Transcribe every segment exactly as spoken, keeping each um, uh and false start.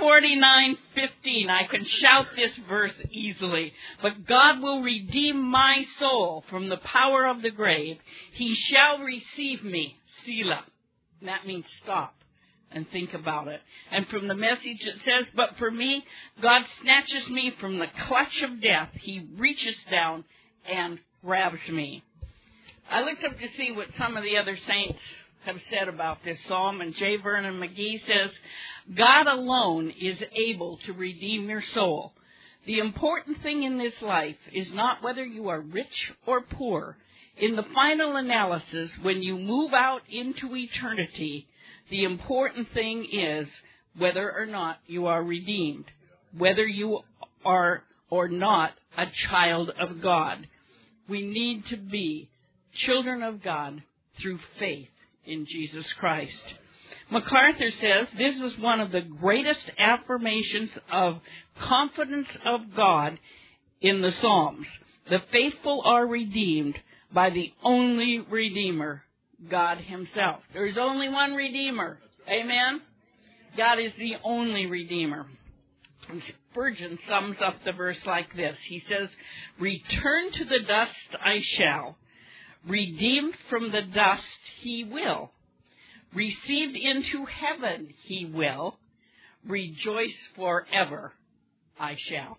forty-nine fifteen. I can shout this verse easily. But God will redeem my soul from the power of the grave. He shall receive me. Selah. And that means stop and think about it. And from the Message it says, but for me, God snatches me from the clutch of death. He reaches down and grabs me. I looked up to see what some of the other saints have said about this psalm, and J. Vernon McGee says, God alone is able to redeem your soul. The important thing in this life is not whether you are rich or poor. In the final analysis, when you move out into eternity, the important thing is whether or not you are redeemed, whether you are or not a child of God. We need to be children of God through faith in Jesus Christ. MacArthur says this is one of the greatest affirmations of confidence of God in the Psalms. The faithful are redeemed by the only Redeemer, God Himself. There is only one Redeemer. Amen? God is the only Redeemer. And Spurgeon sums up the verse like this. He says, return to the dust I shall. Redeemed from the dust He will. Received into heaven He will. Rejoice forever I shall.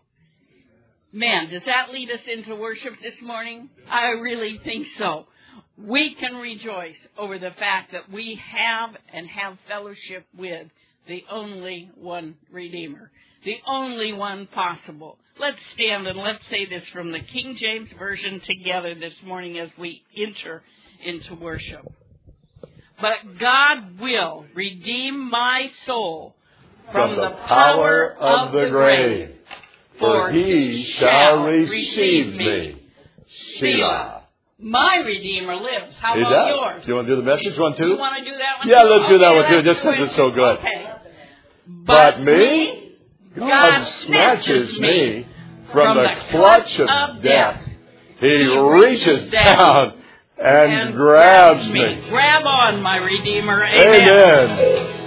Man, does that lead us into worship this morning? I really think so. We can rejoice over the fact that we have and have fellowship with the only one Redeemer, the only one possible. Let's stand and let's say this from the King James Version together this morning as we enter into worship. But God will redeem my soul from, from the power of the grave, for He shall receive me. Selah. My Redeemer lives. How He about does. yours? Do you want to do the Message one too? You want to do that one Yeah, too? let's do that Okay, one too, let's just do because it. it's so good. Okay. But me, God snatches me from the clutch of death. He reaches down and grabs me. Grab on, my Redeemer. Amen.